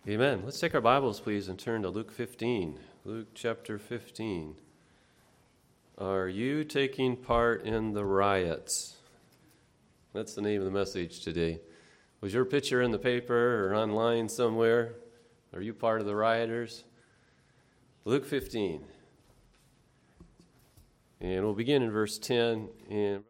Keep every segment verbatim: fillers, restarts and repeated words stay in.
Amen. Let's take our Bibles, please, and turn to Luke fifteen. Luke chapter fifteen. Are you taking part in the riots? That's the name of the message today. Was your picture in the paper or online somewhere? Are you part of the rioters? Luke fifteen. And we'll begin in verse ten. And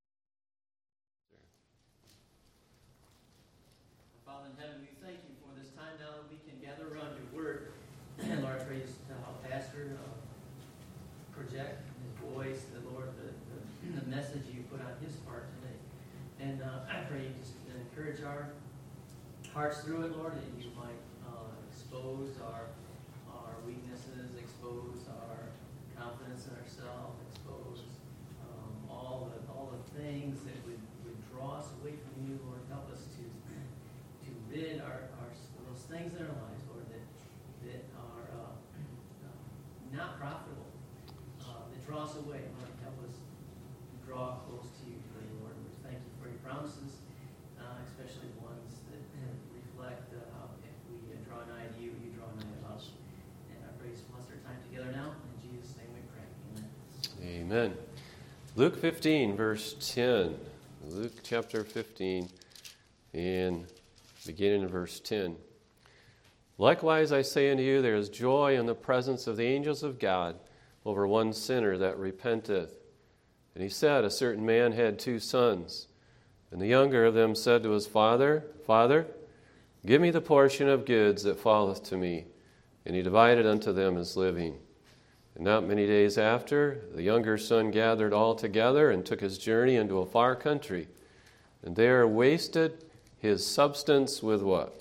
Father in heaven, we thank you for this time now that we can gather around your word. And Lord, I pray to help Pastor uh, project his voice, the Lord, the, the, the message you put on his heart today. And uh, I pray you just encourage our hearts through it, Lord, that you might uh, expose our our weaknesses, expose our confidence in ourselves, expose um, all the all the things that would, would draw us away from you, Lord. Help us to to rid our, our those things in our lives, Lord, that that are uh, uh, not profitable, uh, that draw us away. Lord, help us draw close to you today, Lord. We thank you for your promises, uh, especially the ones that reflect uh, how if we draw nigh to you, you draw nigh to us. And I pray you bless our time together now. In Jesus' name we pray. Amen. Amen. Luke fifteen, verse ten. Luke chapter fifteen, and beginning in verse ten. Likewise I say unto you, there is joy in the presence of the angels of God over one sinner that repenteth. And he said, a certain man had two sons. And the younger of them said to his father, Father, give me the portion of goods that falleth to me. And he divided unto them his living. And not many days after, the younger son gathered all together and took his journey into a far country. And there wasted his substance with what?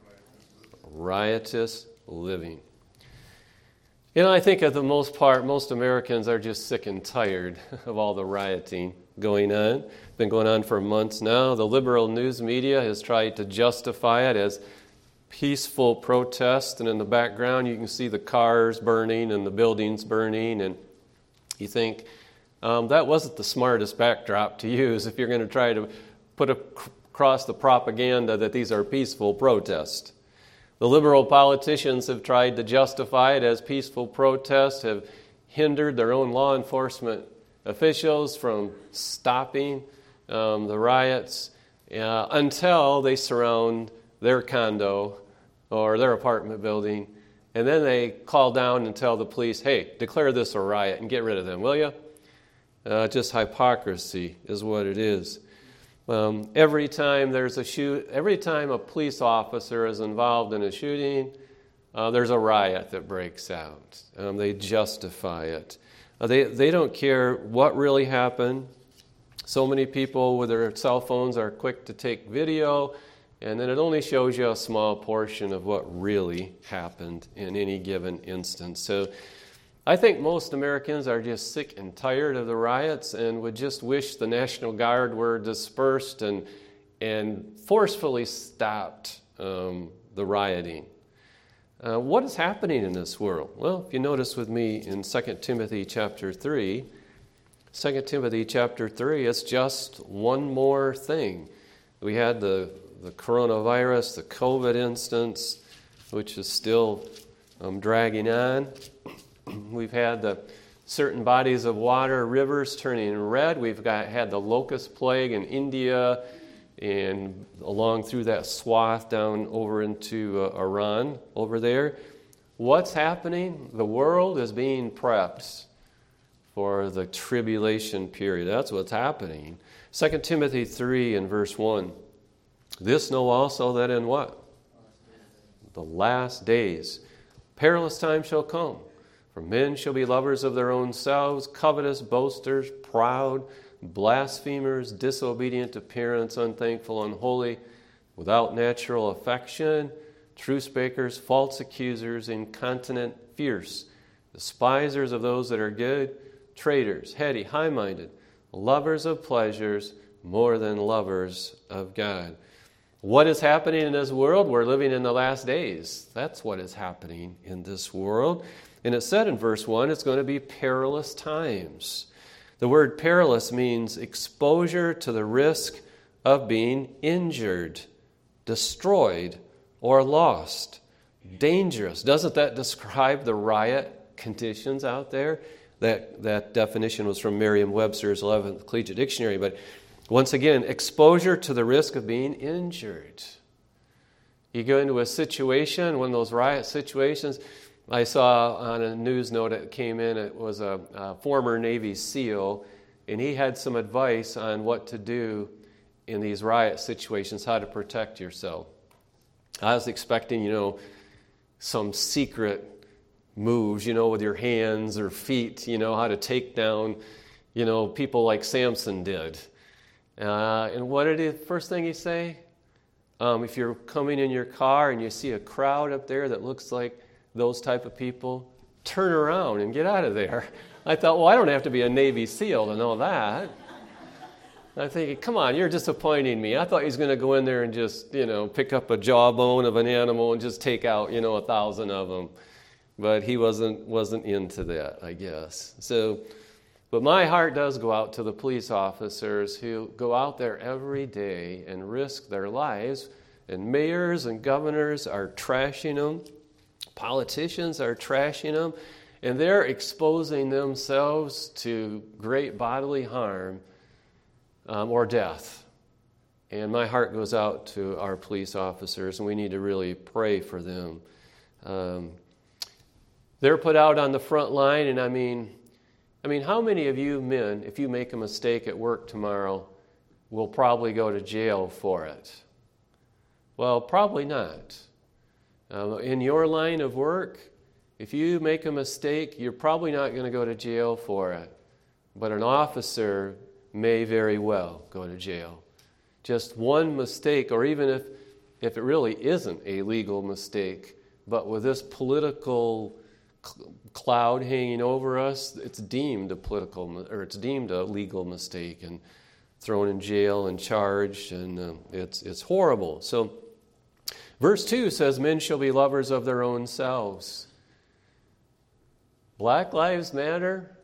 Riotous living. You know, I think at the most part, most Americans are just sick and tired of all the rioting going on. It's been going on for months now. The liberal news media has tried to justify it as peaceful protest, and in the background you can see the cars burning and the buildings burning, and you think um, that wasn't the smartest backdrop to use if you're going to try to put across the propaganda that these are peaceful protests. The liberal politicians have tried to justify it as peaceful protests, have hindered their own law enforcement officials from stopping um, the riots uh, until they surround their condo or their apartment building, and then they call down and tell the police, hey, declare this a riot and get rid of them, will you? Uh, just hypocrisy is what it is. Um, every time there's a shoot, every time a police officer is involved in a shooting, uh, there's a riot that breaks out. Um, they justify it. Uh, they they don't care what really happened. So many people with their cell phones are quick to take video, and then it only shows you a small portion of what really happened in any given instance. So I think most Americans are just sick and tired of the riots and would just wish the National Guard were dispersed and and forcefully stopped um, the rioting. Uh, what is happening in this world? Well, if you notice with me in Second Timothy chapter three, Second Timothy chapter three, it's just one more thing. We had the, the coronavirus, the COVID instance, which is still um, dragging on. We've had the certain bodies of water, rivers turning red. We've got had the locust plague in India and along through that swath down over into uh, Iran over there. What's happening? The world is being prepped for the tribulation period. That's what's happening. Second Timothy three and verse one. This know also that in what? The last days. Perilous times shall come. For men shall be lovers of their own selves, covetous, boasters, proud, blasphemers, disobedient to parents, unthankful, unholy, without natural affection, truce breakers, false accusers, incontinent, fierce, despisers of those that are good, traitors, heady, high-minded, lovers of pleasures more than lovers of God. What is happening in this world? We're living in the last days. That's what is happening in this world. And it said in verse one, it's going to be perilous times. The word perilous means exposure to the risk of being injured, destroyed, or lost. dangerous. Doesn't that describe the riot conditions out there? That, that definition was from Merriam-Webster's eleventh Collegiate Dictionary. But once again, exposure to the risk of being injured. You go into a situation, one of those riot situations. I saw on a news note that came in, it was a, a former Navy SEAL, and he had some advice on what to do in these riot situations, how to protect yourself. I was expecting, you know, some secret moves, you know, with your hands or feet, you know, how to take down, you know, people like Samson did. Uh, and what did the first thing he say? Um, if you're coming in your car and you see a crowd up there that looks like those type of people, turn around and get out of there. I thought, well, I don't have to be a Navy SEAL to know that. I'm thinking, come on, you're disappointing me. I thought he was going to go in there and just, you know, pick up a jawbone of an animal and just take out, you know, a thousand of them. But he wasn't wasn't into that, I guess. So, but my heart does go out to the police officers who go out there every day and risk their lives. And mayors and governors are trashing them. Politicians are trashing them. And they're exposing themselves to great bodily harm um, or death. And my heart goes out to our police officers, and we need to really pray for them. Um, they're put out on the front line, and I mean, I mean, how many of you men, if you make a mistake at work tomorrow, will probably go to jail for it? Well, probably not. Uh, in your line of work, if you make a mistake, you're probably not going to go to jail for it. But an officer may very well go to jail. Just one mistake, or even if, if it really isn't a legal mistake, but with this political cl- cloud hanging over us, it's deemed a political, or it's deemed a legal mistake and thrown in jail and charged, and uh, it's it's horrible. So, verse two says, "Men shall be lovers of their own selves." Black Lives Matter,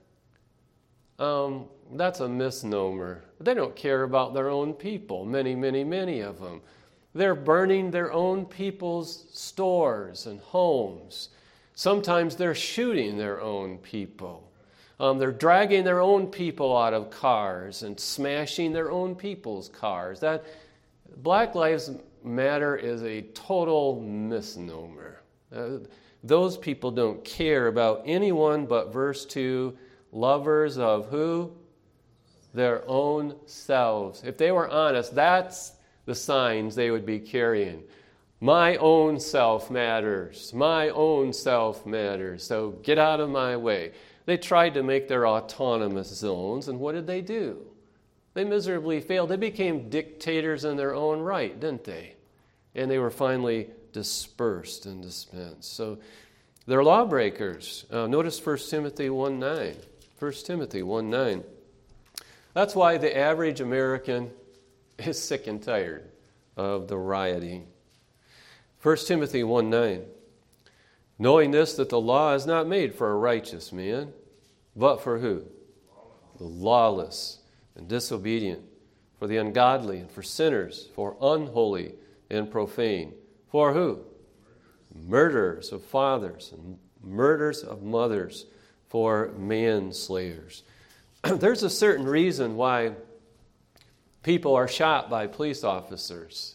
um, that's a misnomer. They don't care about their own people, many, many, many of them. They're burning their own people's stores and homes. Sometimes they're shooting their own people. Um, they're dragging their own people out of cars and smashing their own people's cars. That Black Lives Matter is a total misnomer. Uh, those people don't care about anyone but, verse two, lovers of who? Their own selves. If they were honest, that's the signs they would be carrying. My own self matters. My own self matters. So get out of my way. They tried to make their autonomous zones, and what did they do? They miserably failed. They became dictators in their own right, didn't they? And they were finally dispersed and dispensed. So they're lawbreakers. Uh, notice First Timothy one nine. First Timothy one nine. That's why the average American is sick and tired of the rioting. First Timothy one nine. Knowing this, that the law is not made for a righteous man, but for who? The lawless and disobedient, for the ungodly and for sinners, for unholy and profane. For who? Murderers of fathers and murderers of mothers, for manslayers. There's a certain reason why people are shot by police officers.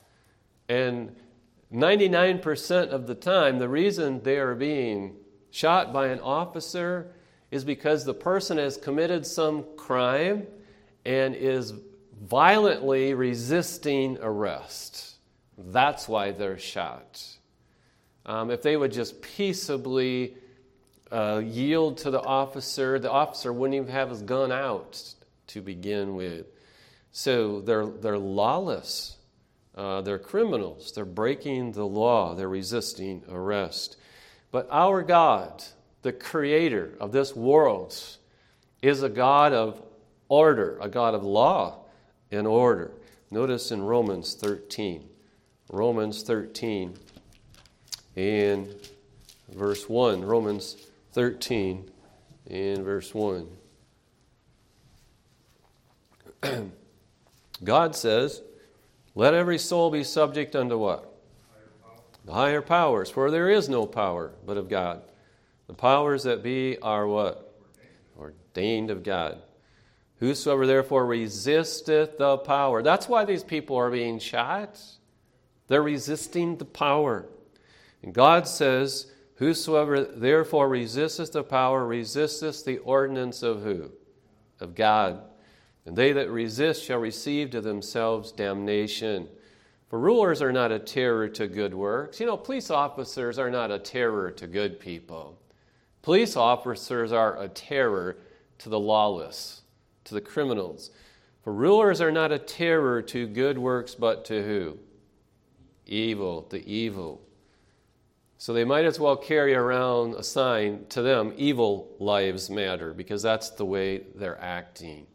And ninety-nine percent of the time, the reason they are being shot by an officer is because the person has committed some crime and is violently resisting arrest. That's why they're shot. Um, if they would just peaceably uh, yield to the officer, the officer wouldn't even have his gun out to begin with. So they're they're lawless. Uh, they're criminals. They're breaking the law. They're resisting arrest. But our God, the creator of this world, is a God of order, a God of law and order. Notice in Romans thirteen. Romans thirteen and verse one. Romans thirteen and verse one. God says, let every soul be subject unto what? The higher powers, for there is no power but of God. The powers that be are what? Ordained of God. Whosoever therefore resisteth the power. That's why these people are being shot. They're resisting the power. And God says, whosoever therefore resisteth the power, resisteth the ordinance of who? Of God. And they that resist shall receive to themselves damnation. For rulers are not a terror to good works. You know, police officers are not a terror to good people. Police officers are a terror to the lawless, to the criminals. For rulers are not a terror to good works, but to who? Evil, the evil. So they might as well carry around a sign to them, evil lives matter, because that's the way they're acting.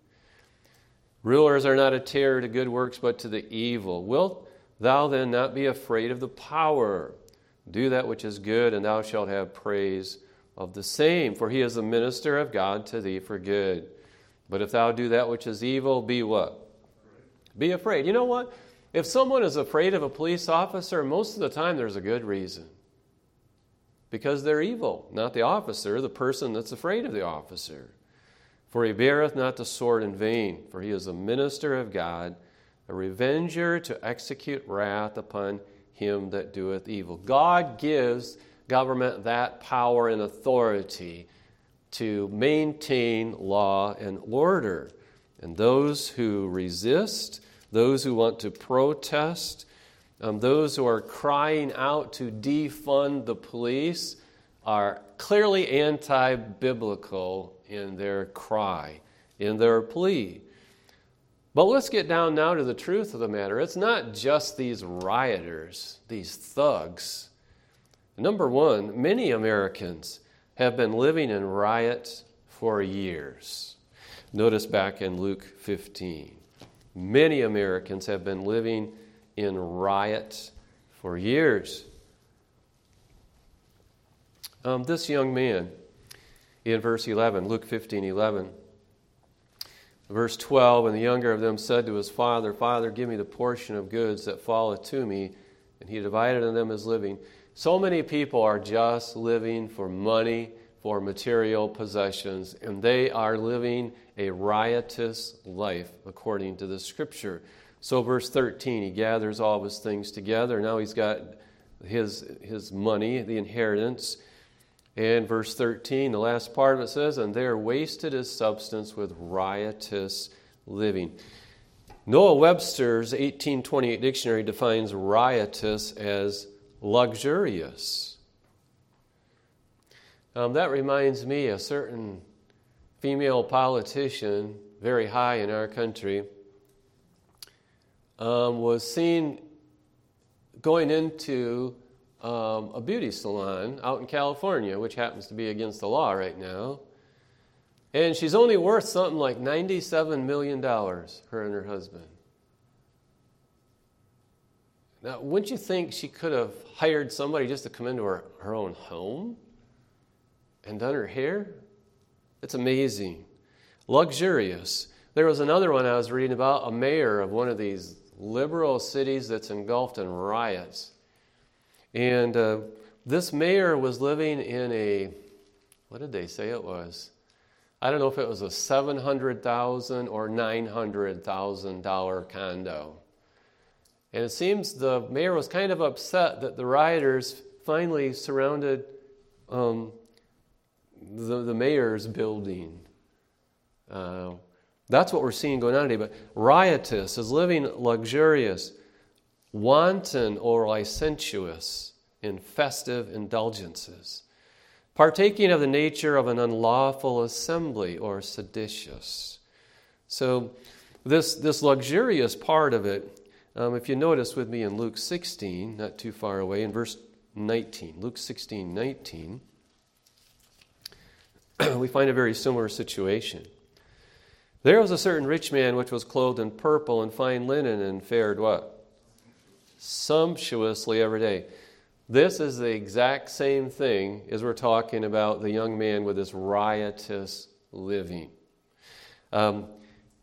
Rulers are not a terror to good works, but to the evil. Wilt thou then not be afraid of the power? Do that which is good, and thou shalt have praise of the same. For he is the minister of God to thee for good. But if thou do that which is evil, be what? Be afraid. You know what? If someone is afraid of a police officer, most of the time there's a good reason. Because they're evil, not the officer, the person that's afraid of the officer. For he beareth not the sword in vain, for he is a minister of God, a revenger to execute wrath upon him that doeth evil. God gives government that power and authority to maintain law and order. And those who resist, those who want to protest, um, those who are crying out to defund the police are clearly anti-biblical in their cry, in their plea. But let's get down now to the truth of the matter. It's not just these rioters, these thugs. Number one, many Americans have been living in riot for years. Notice back in Luke fifteen. Many Americans have been living in riot for years. Um, this young man, in verse eleven, Luke fifteen eleven, verse twelve, and the younger of them said to his father, Father, give me the portion of goods that falleth to me. And he divided unto them his living. So many people are just living for money, for material possessions, and they are living a riotous life according to the Scripture. So verse thirteen, he gathers all of his things together. Now he's got his, his money, the inheritance. And verse thirteen, the last part of it says, and there wasted his substance with riotous living. Noah Webster's eighteen twenty-eight dictionary defines riotous as luxurious. Um, that reminds me, a certain female politician, very high in our country, um, was seen going into um, a beauty salon out in California, which happens to be against the law right now. And she's only worth something like ninety-seven million dollars, her and her husband. Now, wouldn't you think she could have hired somebody just to come into her, her own home and done her hair? It's amazing. Luxurious. There was another one I was reading about, a mayor of one of these liberal cities that's engulfed in riots. And uh, this mayor was living in a, what did they say it was? I don't know if it was a seven hundred thousand dollars or nine hundred thousand dollars condo. And it seems the mayor was kind of upset that the rioters finally surrounded um, the, the mayor's building. Uh, that's what we're seeing going on today. But riotous is living luxurious, wanton or licentious in festive indulgences, partaking of the nature of an unlawful assembly or seditious. So this, this luxurious part of it, Um, if you notice with me in Luke sixteen, not too far away, in verse nineteen, Luke sixteen, nineteen, we find a very similar situation. There was a certain rich man which was clothed in purple and fine linen and fared what? Sumptuously every day. This is the exact same thing as we're talking about the young man with this riotous living. Um,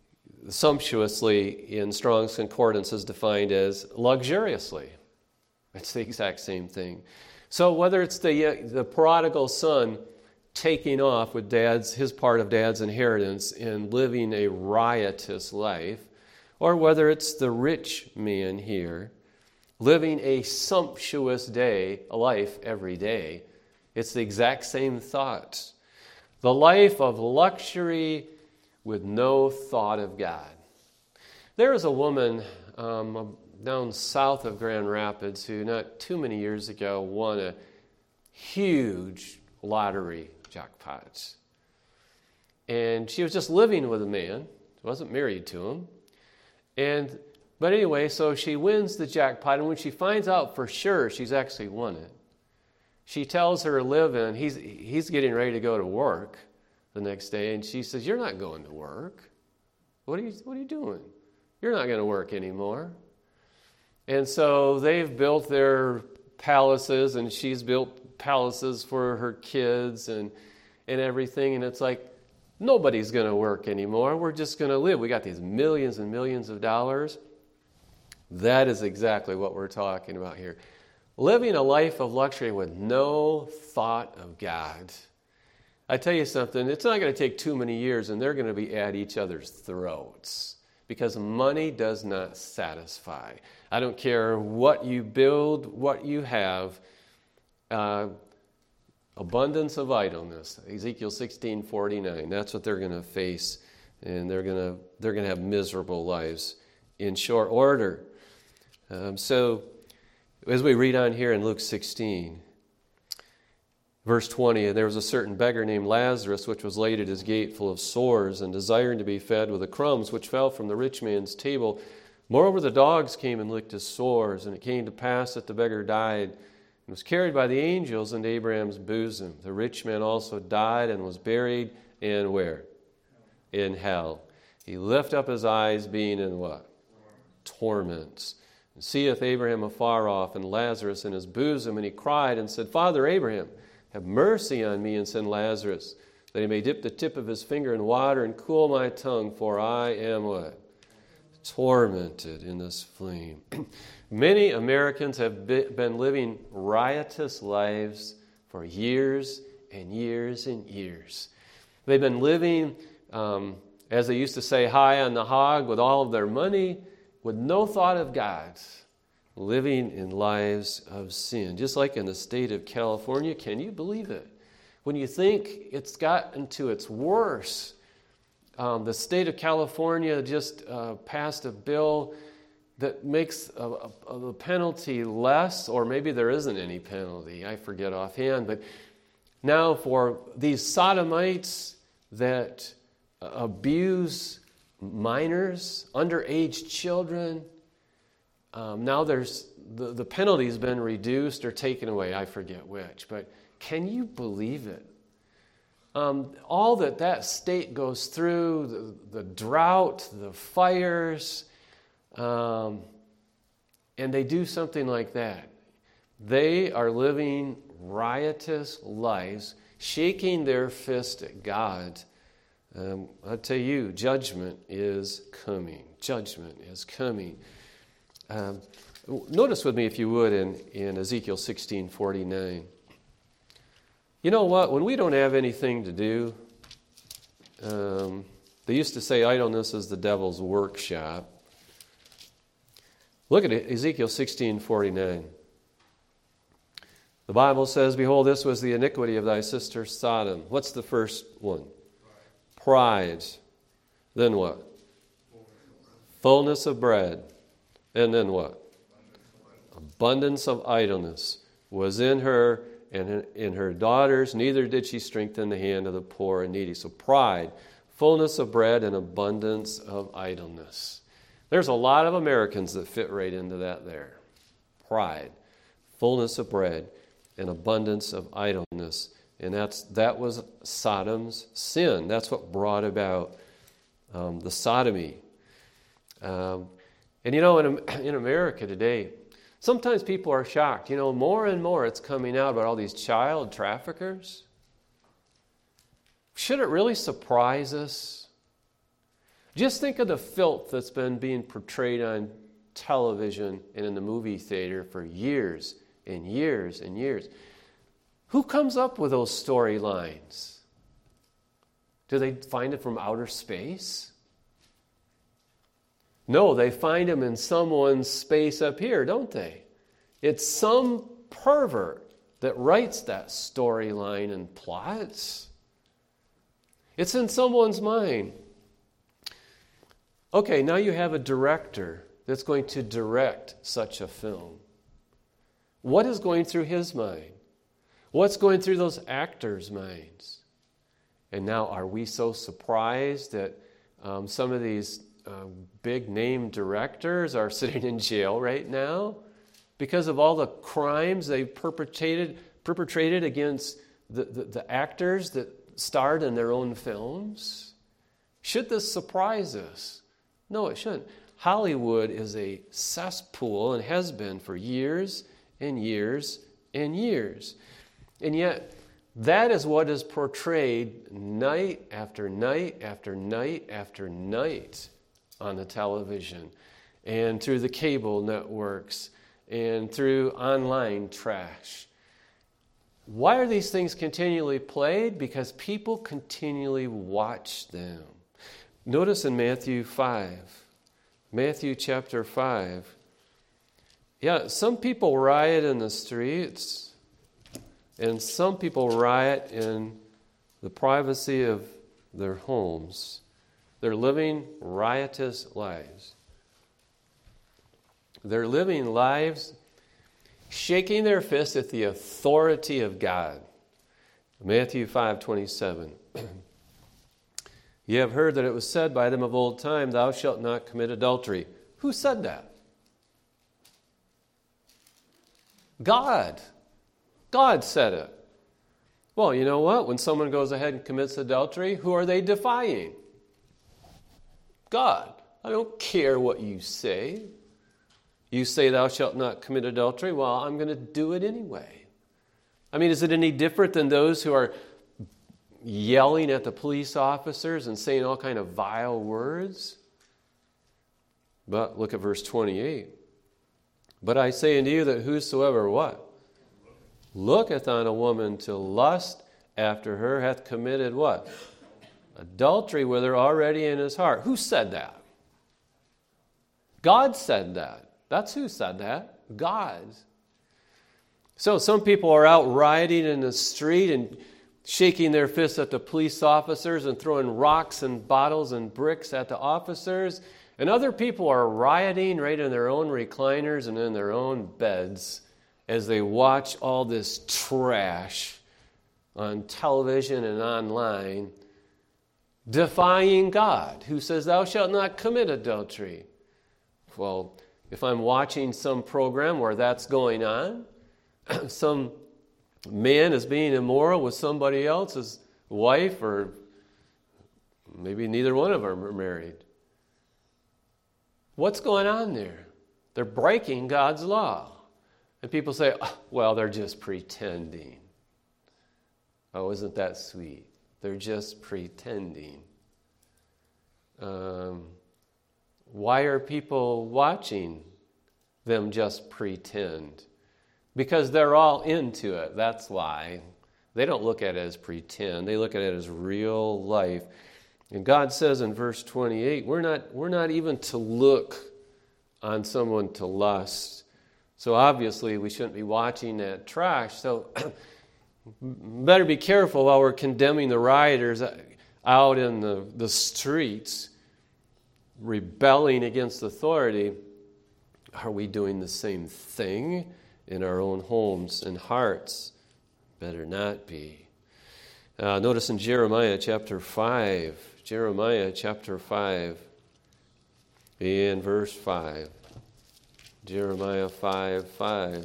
Sumptuously in Strong's Concordance is defined as luxuriously. It's the exact same thing. So whether it's the uh, the prodigal son taking off with dad's his part of dad's inheritance and living a riotous life, or whether it's the rich man here living a sumptuous day, a life every day, it's the exact same thoughts. The life of luxury with no thought of God. There was a woman um, down south of Grand Rapids who not too many years ago won a huge lottery jackpot. And she was just living with a man. She wasn't married to him. And but anyway, so she wins the jackpot, and when she finds out for sure she's actually won it, she tells her live-in, he's, he's getting ready to go to work the next day, and she says, "You're not going to work. What are you, what are you doing? You're not going to work anymore." And so they've built their palaces, and she's built palaces for her kids and, and everything, and it's like, nobody's going to work anymore. We're just going to live. We got these millions and millions of dollars. That is exactly what we're talking about here. Living a life of luxury with no thought of God. I tell you something, it's not going to take too many years and they're going to be at each other's throats because money does not satisfy. I don't care what you build, what you have, uh, abundance of idleness. Ezekiel sixteen forty-nine. That's what they're going to face, and they're going to they're going to have miserable lives in short order. Um, so, as we read on here in Luke sixteen, verse twenty, "And there was a certain beggar named Lazarus, which was laid at his gate full of sores, and desiring to be fed with the crumbs which fell from the rich man's table. Moreover, the dogs came and licked his sores. And it came to pass that the beggar died, and was carried by the angels into Abraham's bosom. The rich man also died and was buried in" where? In hell. "He lift up his eyes, being in" what? Torments. "And seeth Abraham afar off, and Lazarus in his bosom. And he cried and said, Father Abraham, have mercy on me, and send Lazarus, that he may dip the tip of his finger in water and cool my tongue, for I am" what? Tormented in this flame. Many Americans have been living riotous lives for years and years and years. They've been living, um, as they used to say, high on the hog with all of their money, with no thought of God, living in lives of sin. Just like in the state of California, can you believe it? When you think it's gotten to its worst, um, the state of California just uh, passed a bill that makes a, a, a penalty less, or maybe there isn't any penalty, I forget offhand, but now for these sodomites that uh, abuse minors, underage children, um, now there's the, the penalty's been reduced or taken away, I forget which, but can you believe it? Um, all that that state goes through, the, the drought, the fires, Um, and they do something like that. They are living riotous lives, shaking their fist at God. Um, I tell you, judgment is coming. Judgment is coming. Um, notice with me, if you would, in, in Ezekiel sixteen forty-nine. You know what? When we don't have anything to do, um, they used to say idleness is the devil's workshop. Look at it, Ezekiel sixteen forty-nine. The Bible says, "Behold, this was the iniquity of thy sister Sodom." What's the first one? Pride. Then what? Fullness of bread. And then what? Abundance of idleness was in her and in her daughters, neither did she strengthen the hand of the poor and needy. So pride, fullness of bread, and abundance of idleness. There's a lot of Americans that fit right into that there. Pride, fullness of bread, and abundance of idleness. And that's that was Sodom's sin. That's what brought about um, the sodomy. Um, and you know, in, in America today, sometimes people are shocked. You know, more and more it's coming out about all these child traffickers. Should it really surprise us? Just think of the filth that's been being portrayed on television and in the movie theater for years and years and years. Who comes up with those storylines? Do they find it from outer space? No, they find them in someone's space up here, don't they? It's some pervert that writes that storyline and plots. It's in someone's mind. Okay, now you have a director that's going to direct such a film. What is going through his mind? What's going through those actors' minds? And now, are we so surprised that um, some of these uh, big-name directors are sitting in jail right now because of all the crimes they've perpetrated, perpetrated against the, the, the actors that starred in their own films? Should this surprise us? No, it shouldn't. Hollywood is a cesspool and has been for years and years and years. And yet, that is what is portrayed night after night after night after night on the television and through the cable networks and through online trash. Why are these things continually played? Because people continually watch them. Notice in Matthew five, Matthew chapter five, yeah, some people riot in the streets, and some people riot in the privacy of their homes. They're living riotous lives. They're living lives shaking their fists at the authority of God. Matthew five twenty-seven. Ye have heard that it was said by them of old time, thou shalt not commit adultery. Who said that? God. God said it. Well, you know what? When someone goes ahead and commits adultery, who are they defying? God. I don't care what you say. You say thou shalt not commit adultery. Well, I'm going to do it anyway. I mean, is it any different than those who are yelling at the police officers and saying all kind of vile words? But look at verse twenty-eight. But I say unto you that whosoever what? Looketh on a woman to lust after her hath committed what? Adultery with her already in his heart. Who said that? God said that. That's who said that. God. So some people are out rioting in the street and shaking their fists at the police officers and throwing rocks and bottles and bricks at the officers. And other people are rioting right in their own recliners and in their own beds as they watch all this trash on television and online, defying God, who says, thou shalt not commit adultery. Well, if I'm watching some program where that's going on, some man is being immoral with somebody else's wife, or maybe neither one of them are married. What's going on there? They're breaking God's law. And people say, oh, well, they're just pretending. Oh, isn't that sweet? They're just pretending. Um, why are people watching them just pretend? Because they're all into it. That's why. They don't look at it as pretend. They look at it as real life. And God says in verse twenty-eight, we're not, we're not even to look on someone to lust. So obviously we shouldn't be watching that trash. So better be careful while we're condemning the rioters out in the, the streets, rebelling against authority. Are we doing the same thing in our own homes and hearts? Better not be. Uh, notice in Jeremiah chapter five, Jeremiah chapter five, in verse five. Jeremiah five, five.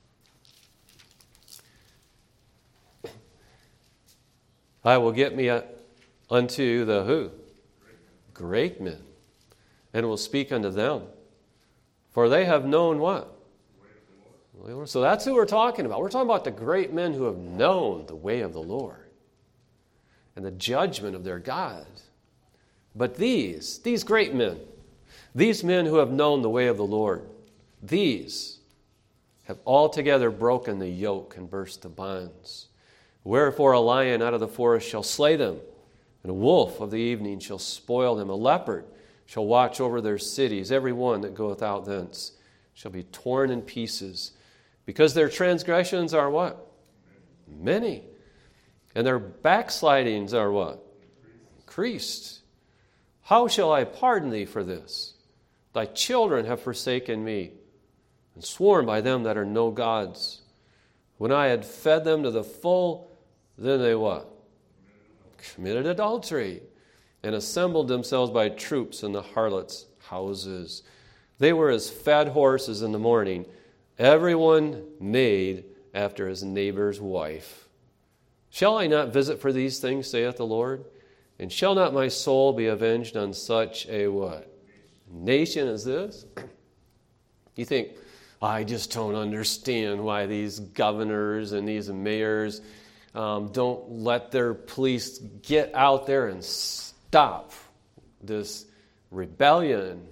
I will get me unto the who? Great men, and will speak unto them. For they have known what? So that's who we're talking about. We're talking about the great men who have known the way of the Lord and the judgment of their God. But these, these great men, These men who have known the way of the Lord, these have altogether broken the yoke and burst the bonds. Wherefore a lion out of the forest shall slay them, and a wolf of the evening shall spoil them. A leopard shall watch over their cities. Every one that goeth out thence shall be torn in pieces, because their transgressions are what? Many. And their backslidings are what? Increased. How shall I pardon thee for this? Thy children have forsaken me, and sworn by them that are no gods. When I had fed them to the full, then they what? Committed adultery, and assembled themselves by troops in the harlots' houses. They were as fat horses in the morning. Everyone neighed after his neighbor's wife. Shall I not visit for these things, saith the Lord? And shall not my soul be avenged on such a what? Nation as this? You think, I just don't understand why these governors and these mayors um, don't let their police get out there and stop this rebellion.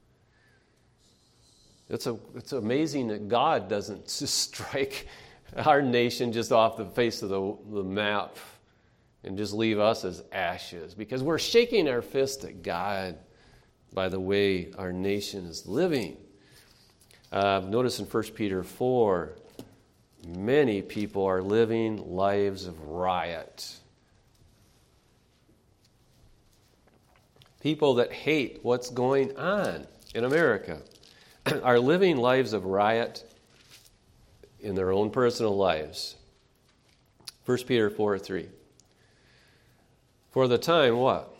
It's a, it's amazing that God doesn't just strike our nation just off the face of the, the map and just leave us as ashes, because we're shaking our fist at God by the way our nation is living. Uh, notice in First Peter four, many people are living lives of riot. People that hate what's going on in America are living lives of riot in their own personal lives. First Peter four three. For the time, what?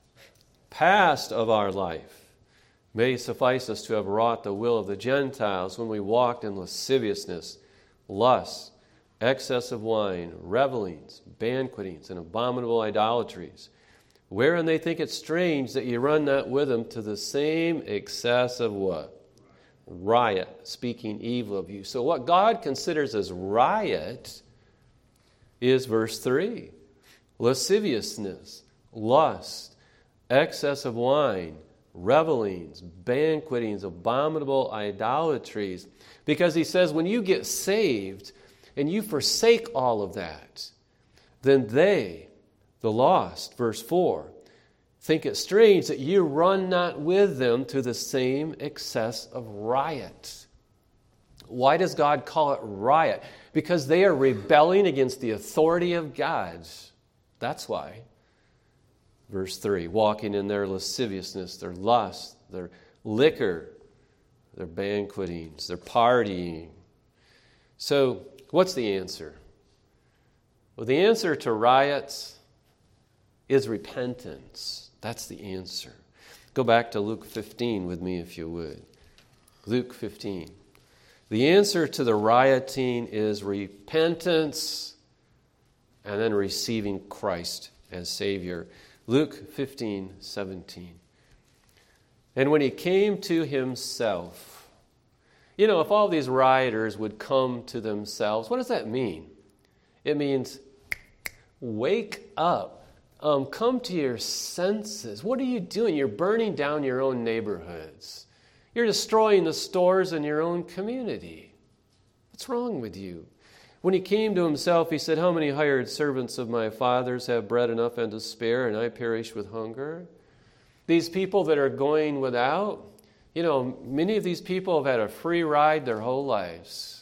Past of our life may suffice us to have wrought the will of the Gentiles when we walked in lasciviousness, lust, excess of wine, revelings, banquetings, and abominable idolatries, wherein they think it strange that ye run not with them to the same excess of what? Riot, speaking evil of you. So what God considers as riot is verse three. Lasciviousness, lust, excess of wine, revelings, banquetings, abominable idolatries. Because he says when you get saved and you forsake all of that, then they, the lost, verse four, think it strange that you run not with them to the same excess of riot. Why does God call it riot? Because they are rebelling against the authority of God. That's why. Verse three, walking in their lasciviousness, their lust, their liquor, their banquetings, their partying. So, what's the answer? Well, the answer to riots is repentance. That's the answer. Go back to Luke fifteen with me if you would. Luke fifteen. The answer to the rioting is repentance and then receiving Christ as Savior. Luke fifteen seventeen. And when he came to himself, you know, if all these rioters would come to themselves, what does that mean? It means wake up. Um, come to your senses. What are you doing? You're burning down your own neighborhoods. You're destroying the stores in your own community. What's wrong with you? When he came to himself, he said, how many hired servants of my father's have bread enough and to spare, and I perish with hunger? These people that are going without, you know, many of these people have had a free ride their whole lives.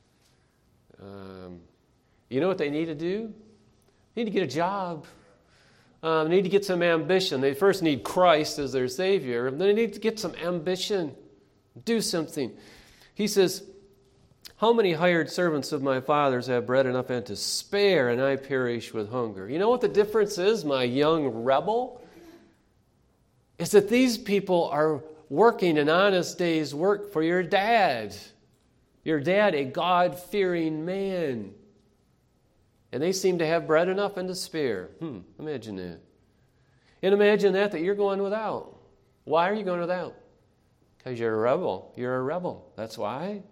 Um, you know what they need to do? They need to get a job. Um, they need to get some ambition. They first need Christ as their Savior. Then they need to get some ambition. Do something. He says, how many hired servants of my father's have bread enough and to spare, and I perish with hunger? You know what the difference is, my young rebel? Is that these people are working an honest day's work for your dad. Your dad, a God-fearing man. And they seem to have bread enough and to spare. Hmm, imagine that. And imagine that, that you're going without. Why are you going without? Because you're a rebel. You're a rebel. That's why.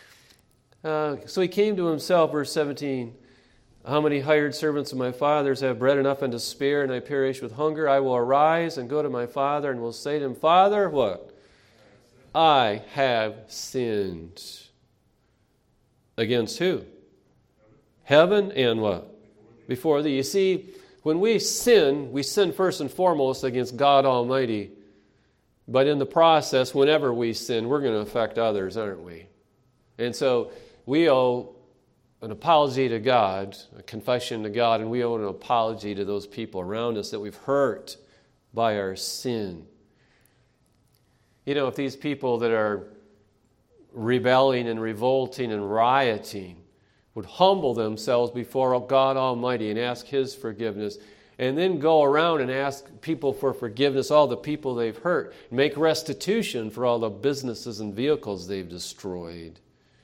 Uh, so he came to himself, verse seventeen. How many hired servants of my father's have bread enough and to spare, and I perish with hunger? I will arise and go to my father and will say to him, Father, what? I have sinned. Against who? Heaven and what? Before thee. You see, when we sin, we sin first and foremost against God Almighty. But in the process, whenever we sin, we're going to affect others, aren't we? And so we owe an apology to God, a confession to God, and we owe an apology to those people around us that we've hurt by our sin. You know, if these people that are rebelling and revolting and rioting would humble themselves before God Almighty and ask His forgiveness, and then go around and ask people for forgiveness, all the people they've hurt, make restitution for all the businesses and vehicles they've destroyed.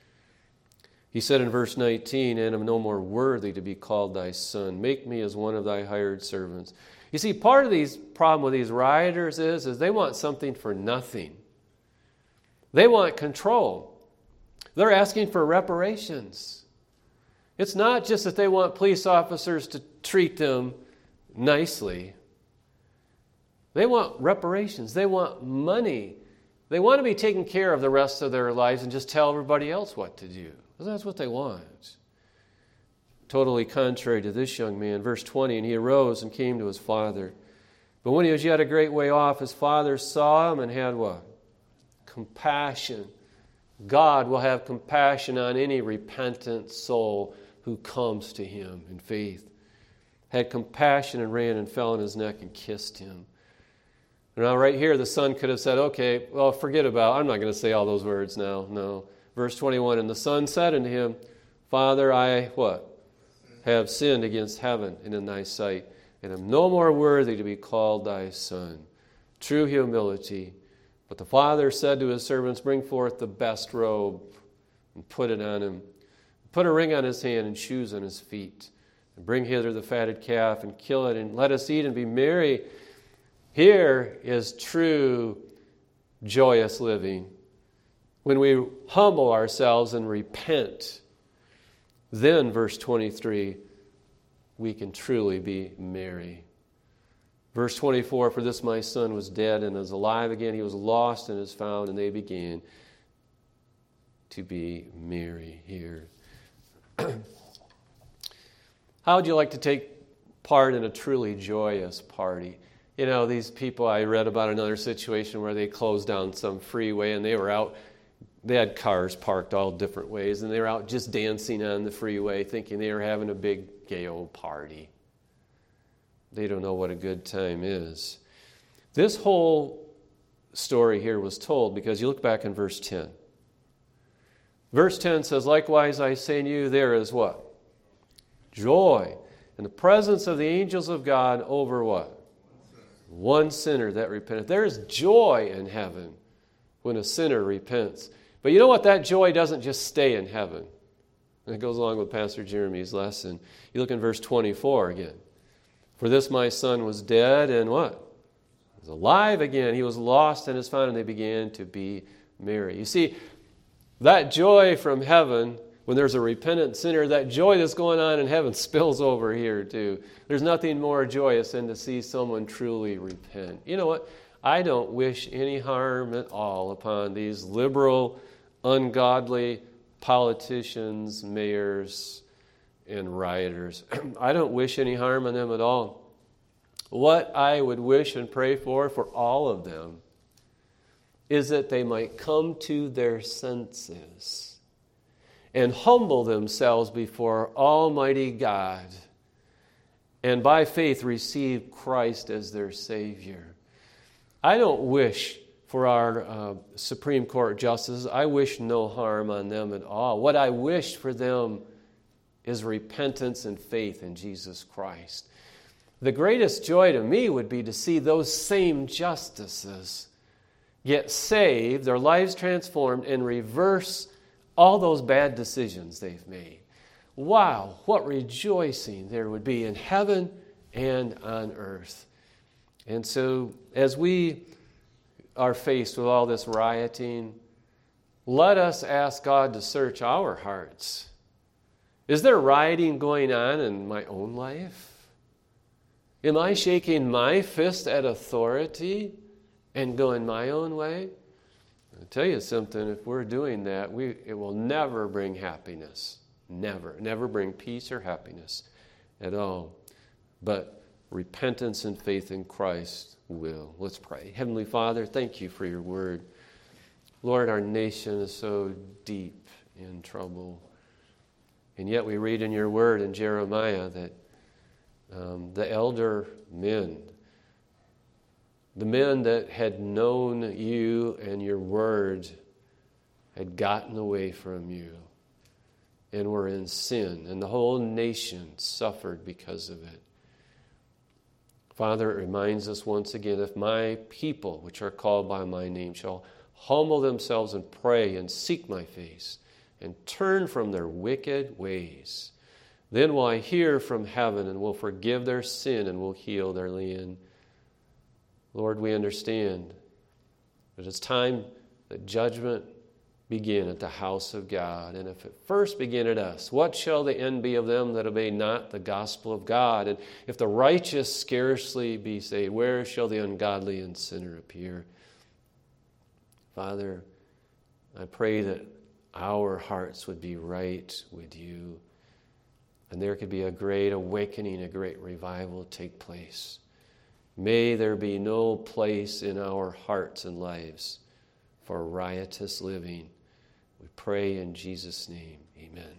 He said in verse nineteen, and am no more worthy to be called thy son. Make me as one of thy hired servants. You see, part of the problem with these rioters is, is they want something for nothing. They want control. They're asking for reparations. It's not just that they want police officers to treat them nicely. They want reparations. They want money. They want to be taken care of the rest of their lives and just tell everybody else what to do. That's what they want. Totally contrary to this young man. Verse twenty, and he arose and came to his father. But when he was yet a great way off, his father saw him and had what? Compassion. God will have compassion on any repentant soul who comes to Him in faith. Had compassion and ran and fell on his neck and kissed him. Now right here the son could have said, okay, well forget about it. I'm not going to say all those words now. No. Verse twenty-one, and the son said unto him, Father, I, what? Have sinned against heaven and in thy sight, and am no more worthy to be called thy son. True humility. But the father said to his servants, bring forth the best robe and put it on him. Put a ring on his hand and shoes on his feet. And bring hither the fatted calf and kill it, and let us eat and be merry. Here is true joyous living. When we humble ourselves and repent, then, verse twenty-three, we can truly be merry. Verse twenty-four, for this my son was dead and is alive again. He was lost and is found, and they began to be merry here. How would you like to take part in a truly joyous party? You know, these people, I read about another situation where they closed down some freeway and they were out, they had cars parked all different ways, and they were out just dancing on the freeway thinking they were having a big gay old party. They don't know what a good time is. This whole story here was told because you look back in verse ten. Verse ten says, likewise I say to you, there is what? Joy in the presence of the angels of God over what? One sinner that repenteth. There is joy in heaven when a sinner repents. But you know what? That joy doesn't just stay in heaven. And it goes along with Pastor Jeremy's lesson. You look in verse twenty-four again. For this my son was dead and what? He was alive again. He was lost and is found, and they began to be merry. You see, that joy from heaven, when there's a repentant sinner, that joy that's going on in heaven spills over here too. There's nothing more joyous than to see someone truly repent. You know what? I don't wish any harm at all upon these liberal, ungodly politicians, mayors, and rioters. I don't wish any harm on them at all. What I would wish and pray for, for all of them, is that they might come to their senses and humble themselves before Almighty God and by faith receive Christ as their Savior. I don't wish for our uh, Supreme Court justices, I wish no harm on them at all. What I wish for them is repentance and faith in Jesus Christ. The greatest joy to me would be to see those same justices get saved, their lives transformed, and reverse all those bad decisions they've made. Wow, what rejoicing there would be in heaven and on earth. And so as we are faced with all this rioting, let us ask God to search our hearts. Is there rioting going on in my own life? Am I shaking my fist at authority and going my own way? I'll tell you something, if we're doing that, we it will never bring happiness. Never. Never bring peace or happiness at all. But repentance and faith in Christ will. Let's pray. Heavenly Father, thank you for your word. Lord, our nation is so deep in trouble. And yet we read in your word in Jeremiah that um, the elder men, the men that had known you and your word, had gotten away from you and were in sin, and the whole nation suffered because of it. Father, it reminds us once again, if my people, which are called by my name, shall humble themselves and pray and seek my face and turn from their wicked ways, then will I hear from heaven and will forgive their sin and will heal their land. Lord, we understand that it's time that judgment begin at the house of God. And if it first begin at us, what shall the end be of them that obey not the gospel of God? And if the righteous scarcely be saved, where shall the ungodly and sinner appear? Father, I pray that our hearts would be right with you, and there could be a great awakening, a great revival take place. May there be no place in our hearts and lives for riotous living. We pray in Jesus' name. Amen.